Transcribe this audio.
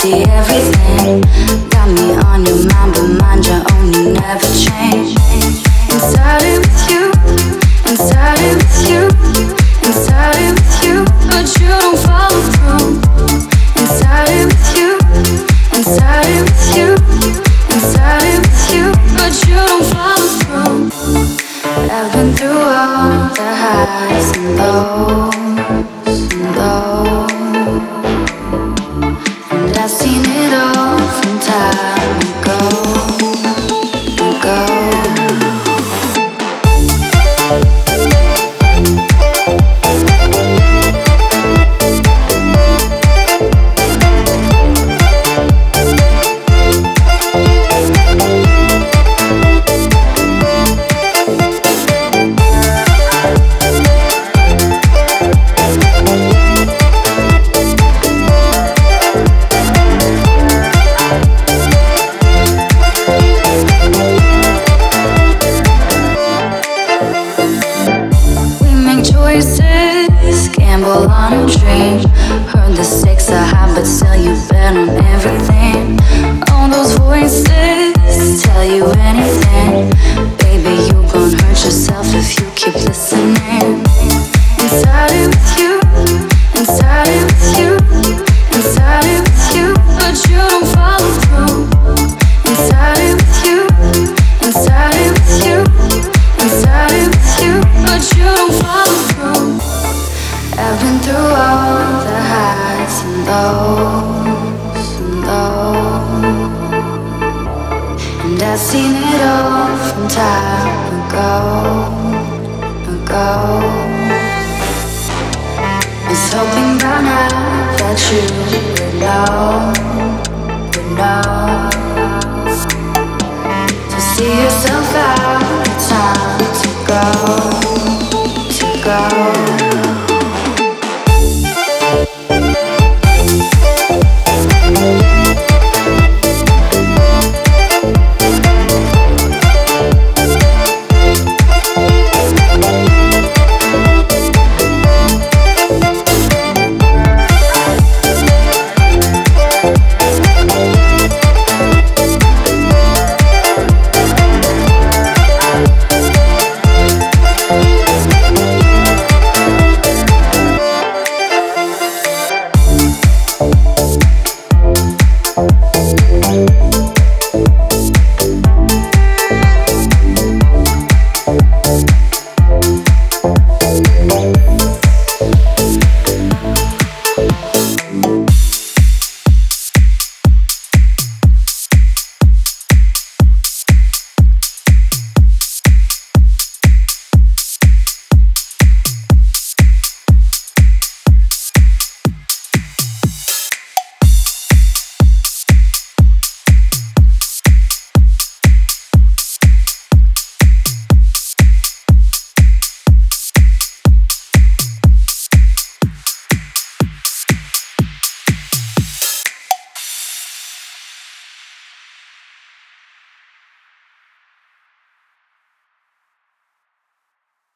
see everything. Got me on your mind, but mind your own, you never change. Inside it with you, inside it with you, inside it with you, but you don't follow through. Inside it with you, inside it with you, inside it with you, but you don't follow through. I've been through all the highs and lows and lows, and I've seen it all from time ago, ago. Gamble on a dream. Heard the stakes are high, but still you bet on everything. All those voices tell you anything. Baby, you gon' hurt yourself if you keep listening. Inside it with you, inside it with you, inside it with you, but you don't follow through. Inside it with you, inside it with you, inside it with you, but you don't follow through. I've been through all the highs and lows and lows, and I've seen it all from time ago, ago. Was hoping by now that you would know, would know.